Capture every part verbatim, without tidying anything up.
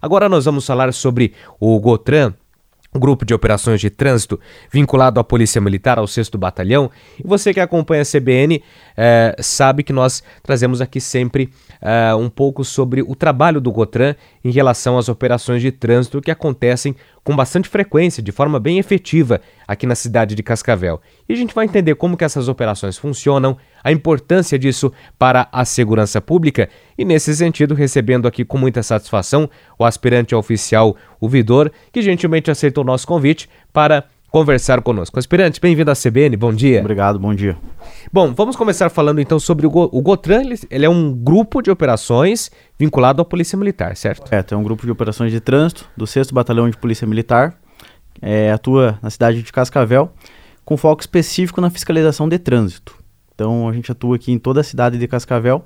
Agora nós vamos falar sobre o GOTRAN, o Grupo de Operações de Trânsito, vinculado à Polícia Militar, ao sexto Batalhão. E você que acompanha a C B N é, sabe que nós trazemos aqui sempre é, um pouco sobre o trabalho do GOTRAN em relação às operações de trânsito que acontecem com bastante frequência, de forma bem efetiva, aqui na cidade de Cascavel. E a gente vai entender como que essas operações funcionam, a importância disso para a segurança pública e, nesse sentido, recebendo aqui com muita satisfação o aspirante oficial, o Vidor, que gentilmente aceitou o nosso convite para conversar conosco. Aspirante, bem-vindo à C B N, bom dia. Obrigado, bom dia. Bom, vamos começar falando então sobre o, Go- o GOTRAN. Ele, ele é um grupo de operações vinculado à Polícia Militar, certo? É, é um grupo de operações de trânsito do sexto Batalhão de Polícia Militar, é, atua na cidade de Cascavel, com foco específico na fiscalização de trânsito. Então a gente atua aqui em toda a cidade de Cascavel.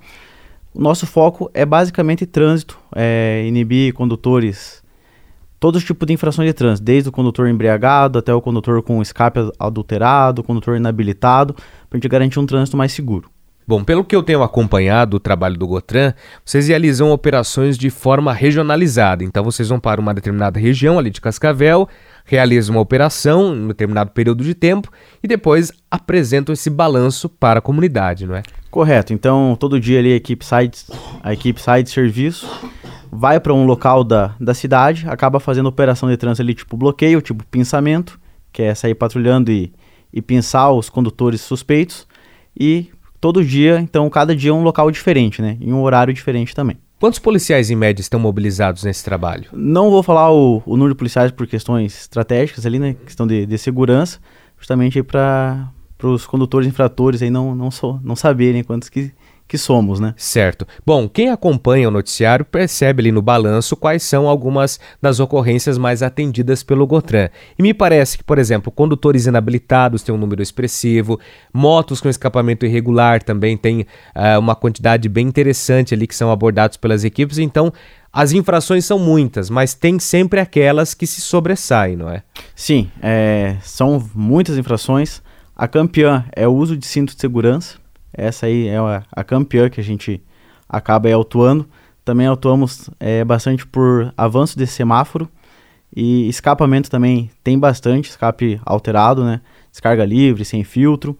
O nosso foco é basicamente trânsito, é, inibir condutores, todo tipo de infrações de trânsito, desde o condutor embriagado até o condutor com escape adulterado, o condutor inabilitado, para a gente garantir um trânsito mais seguro. Bom, pelo que eu tenho acompanhado o trabalho do GOTRAN, vocês realizam operações de forma regionalizada. Então vocês vão para uma determinada região ali de Cascavel, realizam uma operação em um determinado período de tempo e depois apresentam esse balanço para a comunidade, não é? Correto. Então todo dia ali a equipe sai de, a equipe sai de serviço, vai para um local da, da cidade, acaba fazendo operação de trânsito ali tipo bloqueio, tipo pinçamento, que é sair patrulhando e, e pinçar os condutores suspeitos, e todo dia, então cada dia é um local diferente, né? Em um horário diferente também. Quantos policiais em média estão mobilizados nesse trabalho? Não vou falar o, o número de policiais por questões estratégicas ali, né? Questão de, de segurança, justamente para os condutores infratores aí não, não, so, não saberem quantos que, que somos, né? Certo. Bom, quem acompanha o noticiário percebe ali no balanço quais são algumas das ocorrências mais atendidas pelo GOTRAN. E me parece que, por exemplo, condutores inabilitados têm um número expressivo, motos com escapamento irregular também tem uh, uma quantidade bem interessante ali que são abordados pelas equipes. Então, as infrações são muitas, mas tem sempre aquelas que se sobressaem, não é? Sim, é, são muitas infrações. A campeã é o uso de cinto de segurança. Essa aí é a, a campeã que a gente acaba aí, atuando. Também atuamos é, bastante por avanço de semáforo e escapamento também tem bastante, escape alterado, né? Descarga livre, sem filtro,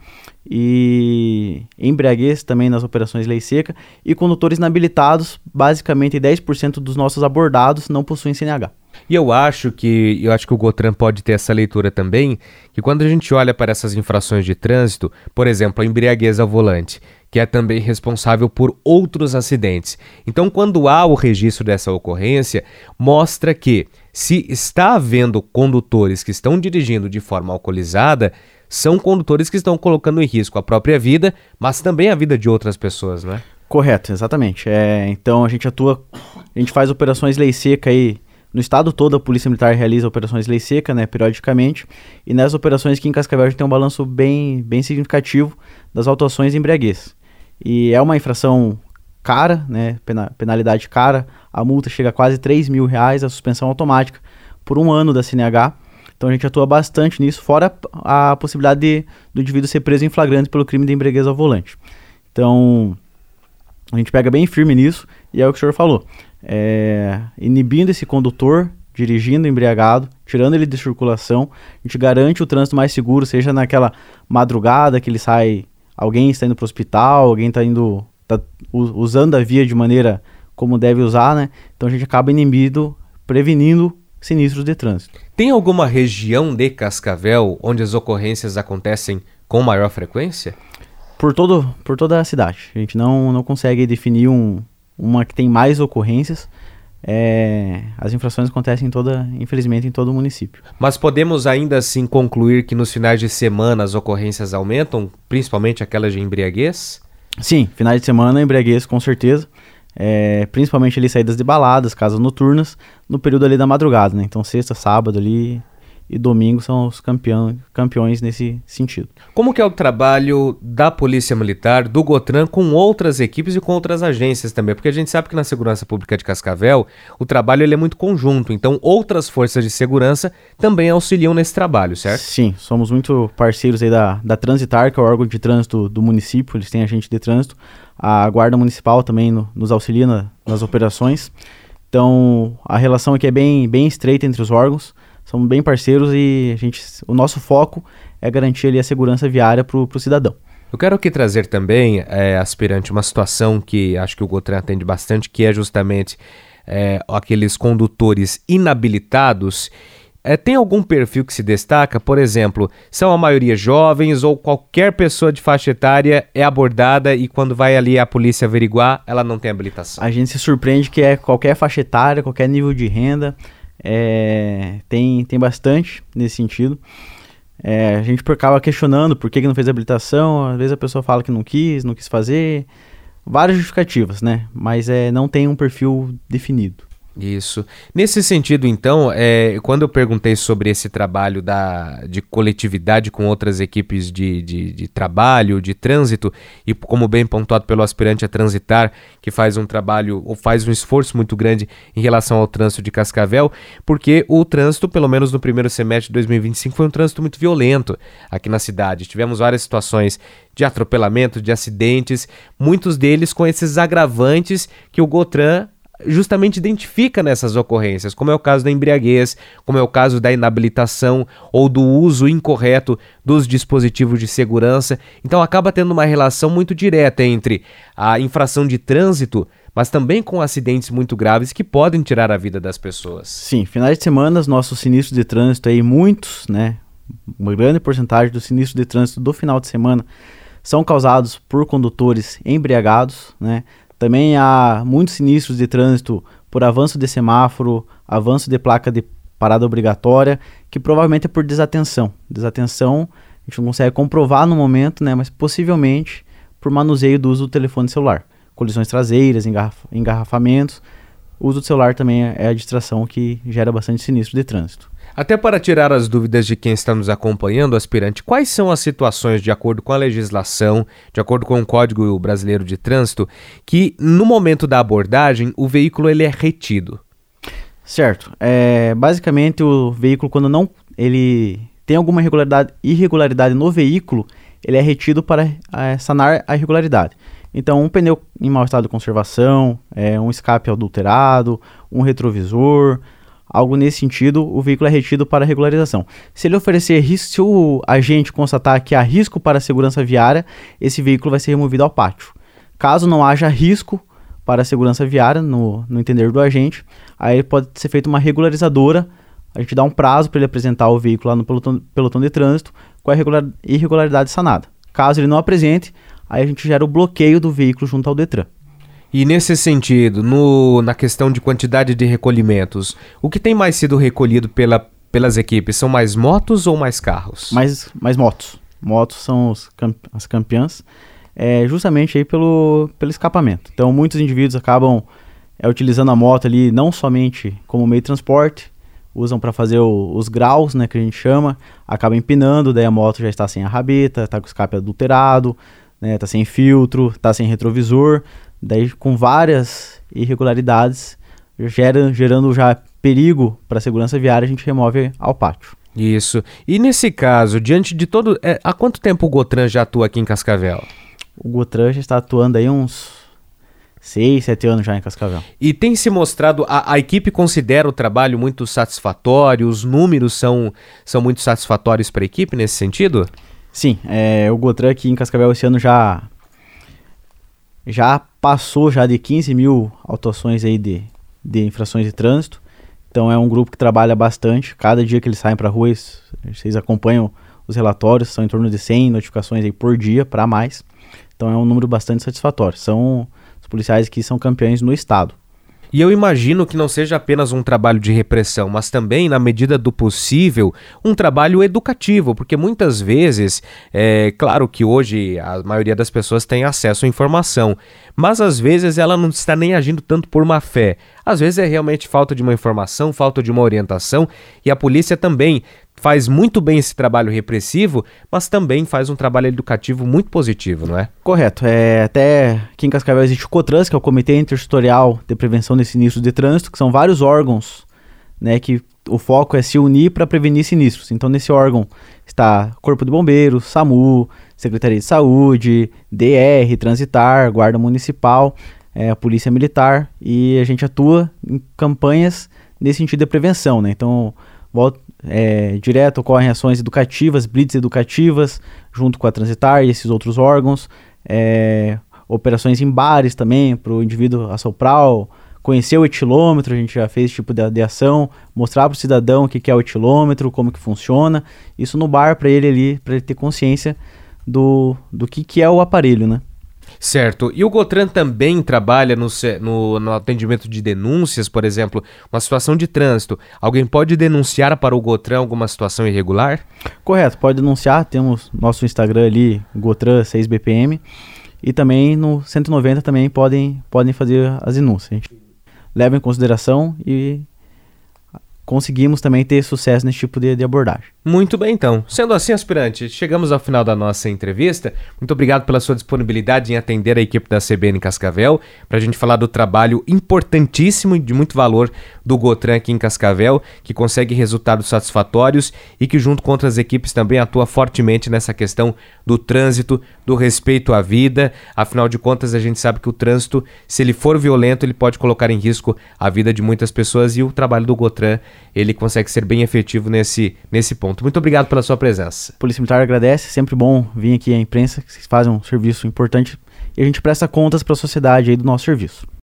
e embriaguez também nas operações lei seca, e condutores inabilitados, basicamente dez por cento dos nossos abordados não possuem C N H. E eu acho que eu acho que o GOTRAN pode ter essa leitura também, que quando a gente olha para essas infrações de trânsito, por exemplo, a embriaguez ao volante, que é também responsável por outros acidentes. Então, quando há o registro dessa ocorrência, mostra que se está havendo condutores que estão dirigindo de forma alcoolizada, são condutores que estão colocando em risco a própria vida, mas também a vida de outras pessoas, não é? Correto, exatamente. É, então a gente atua, a gente faz operações lei seca aí. No estado todo, a Polícia Militar realiza operações lei seca, né, periodicamente, e nessas operações aqui em Cascavel a gente tem um balanço bem, bem significativo das autuações de embriaguez. E é uma infração cara, né, pena, penalidade cara, a multa chega a quase três mil reais, a suspensão automática por um ano da C N H. Então a gente atua bastante nisso, fora a, a possibilidade de, do indivíduo ser preso em flagrante pelo crime de embriaguez ao volante. Então a gente pega bem firme nisso, e é o que o senhor falou. É, inibindo esse condutor, dirigindo embriagado, tirando ele de circulação, a gente garante o trânsito mais seguro, seja naquela madrugada que ele sai, alguém está indo para o hospital, alguém está indo, tá usando a via de maneira como deve usar, né? Então a gente acaba inibindo, prevenindo sinistros de trânsito. Tem alguma região de Cascavel onde as ocorrências acontecem com maior frequência? Por, todo, por toda a cidade. A gente não, não consegue definir um, uma que tem mais ocorrências. É, as infrações acontecem em toda, infelizmente em todo o município. Mas podemos ainda assim concluir que nos finais de semana as ocorrências aumentam, principalmente aquelas de embriaguez? Sim, finais de semana embriaguez com certeza, é, principalmente ali saídas de baladas, casas noturnas, no período ali da madrugada, né? Então sexta, sábado ali e domingo são os campeão, campeões nesse sentido. Como que é o trabalho da Polícia Militar, do GOTRAN, com outras equipes e com outras agências também? Porque a gente sabe que na Segurança Pública de Cascavel o trabalho ele é muito conjunto, então outras forças de segurança também auxiliam nesse trabalho, certo? Sim, somos muito parceiros aí da, da Transitar, que é o órgão de trânsito do município, eles têm agente de trânsito, a Guarda Municipal também no, nos auxilia na, nas operações. Então, a relação aqui é bem, bem estreita entre os órgãos, somos bem parceiros e a gente, o nosso foco é garantir ali a segurança viária para o cidadão. Eu quero aqui trazer também, é, aspirante, uma situação que acho que o GOTRAN atende bastante, que é justamente é, aqueles condutores inabilitados. É, tem algum perfil que se destaca? Por exemplo, são a maioria jovens ou qualquer pessoa de faixa etária é abordada e quando vai ali a polícia averiguar, ela não tem habilitação? A gente se surpreende que é qualquer faixa etária, qualquer nível de renda, é, tem, tem bastante nesse sentido. É, a gente acaba questionando por que, que não fez habilitação, às vezes a pessoa fala que não quis, não quis fazer, várias justificativas, né? Mas é, não tem um perfil definido. Isso. Nesse sentido, então, é, quando eu perguntei sobre esse trabalho da, de coletividade com outras equipes de, de, de trabalho, de trânsito, e como bem pontuado pelo aspirante a Transitar, que faz um trabalho, ou faz um esforço muito grande em relação ao trânsito de Cascavel, porque o trânsito, pelo menos no primeiro semestre de dois mil e vinte e cinco, foi um trânsito muito violento aqui na cidade. Tivemos várias situações de atropelamento, de acidentes, muitos deles com esses agravantes que o GOTRAN justamente identifica nessas ocorrências, como é o caso da embriaguez, como é o caso da inabilitação ou do uso incorreto dos dispositivos de segurança. Então acaba tendo uma relação muito direta entre a infração de trânsito, mas também com acidentes muito graves que podem tirar a vida das pessoas. Sim, finais de semana, nossos sinistros de trânsito aí, muitos, né, uma grande porcentagem dos sinistros de trânsito do final de semana são causados por condutores embriagados, né. Também há muitos sinistros de trânsito por avanço de semáforo, avanço de placa de parada obrigatória, que provavelmente é por desatenção. Desatenção a gente não consegue comprovar no momento, né, mas possivelmente por manuseio do uso do telefone celular. Colisões traseiras, engarraf- engarrafamentos. O uso do celular também é a distração que gera bastante sinistro de trânsito. Até para tirar as dúvidas de quem está nos acompanhando, aspirante, quais são as situações, de acordo com a legislação, de acordo com o Código Brasileiro de Trânsito, que no momento da abordagem o veículo ele é retido? Certo. É, basicamente o veículo, quando não ele tem alguma irregularidade, irregularidade no veículo, ele é retido para é, sanar a irregularidade. Então, um pneu em mau estado de conservação, é, um escape adulterado, um retrovisor, algo nesse sentido, o veículo é retido para regularização. Se ele oferecer risco, se o agente constatar que há risco para a segurança viária, esse veículo vai ser removido ao pátio. Caso não haja risco para a segurança viária, no, no entender do agente, aí pode ser feita uma regularizadora, a gente dá um prazo para ele apresentar o veículo lá no pelotão, pelotão de trânsito com a irregular, irregularidade sanada. Caso ele não apresente, aí a gente gera o bloqueio do veículo junto ao Detran. E nesse sentido, no, na questão de quantidade de recolhimentos, o que tem mais sido recolhido pela, pelas equipes? São mais motos ou mais carros? Mais, mais motos. Motos são os camp, as campeãs, é, justamente aí pelo, pelo escapamento. Então muitos indivíduos acabam é, utilizando a moto ali não somente como meio de transporte, usam para fazer o, os graus, né, que a gente chama, acabam empinando, daí a moto já está sem a rabeta, está com o escape adulterado, né, está sem filtro, está sem retrovisor. Daí com várias irregularidades, gera, gerando já perigo para a segurança viária, a gente remove ao pátio. Isso. E nesse caso, diante de todo... É, há quanto tempo o GOTRAN já atua aqui em Cascavel? O GOTRAN já está atuando aí uns seis, sete anos já em Cascavel. E tem se mostrado... A, a equipe considera o trabalho muito satisfatório? Os números são, são muito satisfatórios para a equipe nesse sentido? Sim. É, o GOTRAN aqui em Cascavel esse ano já... já passou já de quinze mil autuações aí de, de infrações de trânsito. Então é um grupo que trabalha bastante. Cada dia que eles saem para a rua, vocês acompanham os relatórios, são em torno de cem notificações aí por dia para mais. Então é um número bastante satisfatório. São os policiais que são campeões no estado. E eu imagino que não seja apenas um trabalho de repressão, mas também, na medida do possível, um trabalho educativo, porque muitas vezes, é claro que hoje a maioria das pessoas tem acesso à informação, mas às vezes ela não está nem agindo tanto por má fé. Às vezes é realmente falta de uma informação, falta de uma orientação, e a polícia também faz muito bem esse trabalho repressivo, mas também faz um trabalho educativo muito positivo, não é? Correto. É, até aqui em Cascavel existe o COTRANS, que é o Comitê Intersetorial de Prevenção de Sinistros de Trânsito, que são vários órgãos, né, que o foco é se unir para prevenir sinistros. Então nesse órgão está Corpo de Bombeiros, SAMU, Secretaria de Saúde, D R, Transitar, Guarda Municipal. é a Polícia Militar, e a gente atua em campanhas nesse sentido de prevenção, né? Então, volta, é, direto ocorrem ações educativas, blitz educativas, junto com a Transitar e esses outros órgãos, é, operações em bares também, para o indivíduo assoprar, conhecer o etilômetro, a gente já fez esse tipo de, de ação, mostrar para o cidadão o que, que é o etilômetro, como que funciona, isso no bar para ele ali, para ele ter consciência do, do que, que é o aparelho, né? Certo. E o Gotran também trabalha no, no, no atendimento de denúncias, por exemplo, uma situação de trânsito. Alguém pode denunciar para o Gotran alguma situação irregular? Correto, pode denunciar. Temos nosso Instagram ali, Gotran seis B P M. E também no cento e noventa também podem, podem fazer as denúncias. A gente leva em consideração e conseguimos também ter sucesso nesse tipo de, de abordagem. Muito bem, então. Sendo assim, aspirante, chegamos ao final da nossa entrevista. Muito obrigado pela sua disponibilidade em atender a equipe da C B N Cascavel, para a gente falar do trabalho importantíssimo e de muito valor do Gotran aqui em Cascavel, que consegue resultados satisfatórios e que, junto com outras equipes, também atua fortemente nessa questão do trânsito, do respeito à vida. Afinal de contas, a gente sabe que o trânsito, se ele for violento, ele pode colocar em risco a vida de muitas pessoas, e o trabalho do Gotran, ele consegue ser bem efetivo nesse, nesse ponto. Muito obrigado pela sua presença. A Polícia Militar agradece, sempre bom vir aqui à imprensa, que vocês fazem um serviço importante e a gente presta contas para a sociedade aí do nosso serviço.